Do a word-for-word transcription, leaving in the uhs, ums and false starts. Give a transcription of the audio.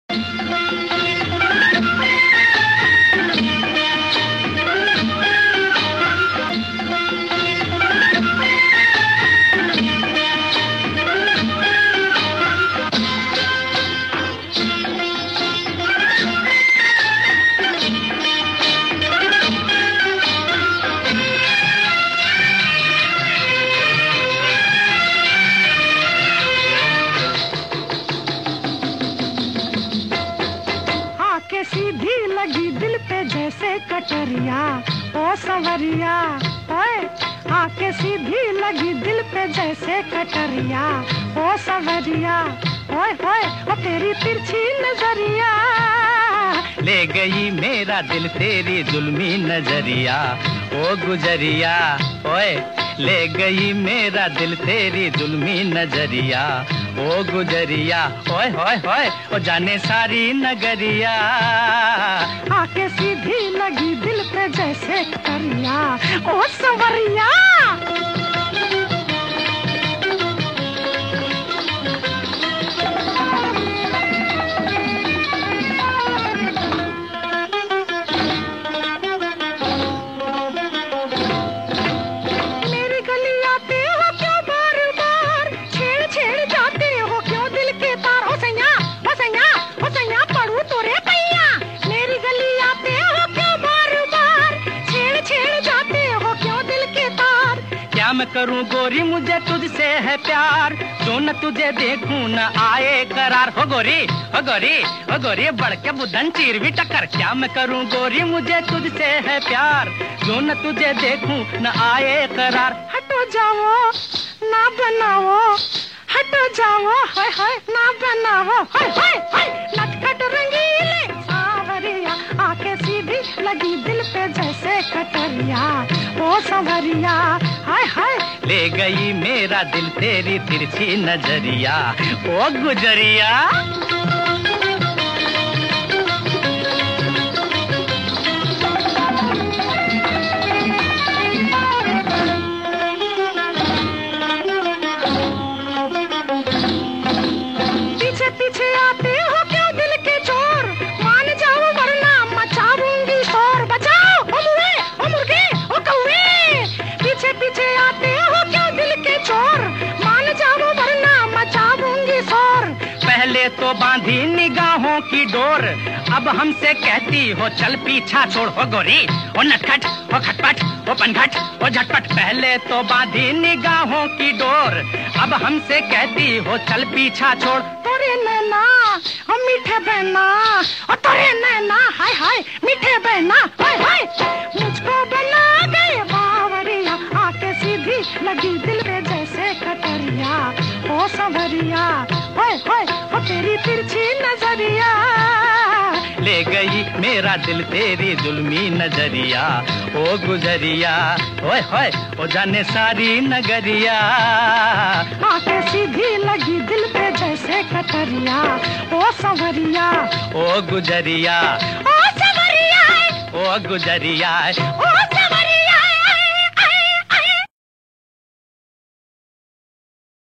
सीधी लगी दिल पे जैसे कटरिया, ओ सवरिया ओए। आके सीधी लगी दिल पे जैसे कटरिया, ओ सवरिया ओए ओए। ओ तेरी तिरछी नजरिया ले गई मेरा दिल तेरी जुल्मी नजरिया, ओ गुजरिया ओए। ले गई मेरा दिल तेरी जुल्मी नजरिया, ओ गुजरिया ओए होए होए। ओ जाने सारी नगरिया आके सीधी लगी दिल पे जैसे कटरिया, ओ सवरिया। मैं करूं गोरी मुझे तुझसे है प्यार, जो न तुझे देखूं न आए करार। हो गोरी हो गोरी हो गोरी बढ़ के बुधन चीर भी टक्कर। क्या मैं करूं गोरी मुझे तुझसे है प्यार, जो न तुझे देखूं न आए करार। हटो जाओ ना बनाओ, हटो जाओ हाय हाय ना बनाओ, हाय हाय हाय। नटखट रंगीले सावरिया आके सीधी लगी दिल पे जैसे कटरिया, ओ सवरिया हाय हाय। ले गई मेरा दिल तेरी तिरछी नजरिया, ओ गुजरिया। पीछे पीछे आते हो क्यों दिल के चोर, मान जाओ वरना मचाऊंगी शोर। बचाओ ओ मुर्गे ओ मुर्गे ओ कौवे, पीछे पीछे आते हो क्यों दिल के चोर, मान जाओ वरना मचाऊंगी शोर। पहले तो बांधी निगाहों की डोर, अब हमसे कहती हो चल पीछा छोड़। हो गोरी ओ नटखट हो खटपट हो पनघट हो झटपट। पहले तो बांधी निगाहों की डोर, अब हमसे कहती हो चल पीछा छोड़। तोरे नैना ओ मीठे बहना, ओ तोरे नैना हाय हाय मीठे बहना हाय हाय। मुझको बना गए बावरिया आके सीधी लगी दिल पे जैसे कटरिया, ओ सवरिया ओए ओए। ओ तेरी तिरछी नजरिया ले गई मेरा दिल तेरी जुल्मी नजरिया, ओ गुजरिया ओए होए। ओ जाने सारी नगरिया आके सीधी लगी दिल पे जैसे कटरिया, ओ सवरिया ओ गुजरिया ओ सवरिया ओ गुजरिया ओ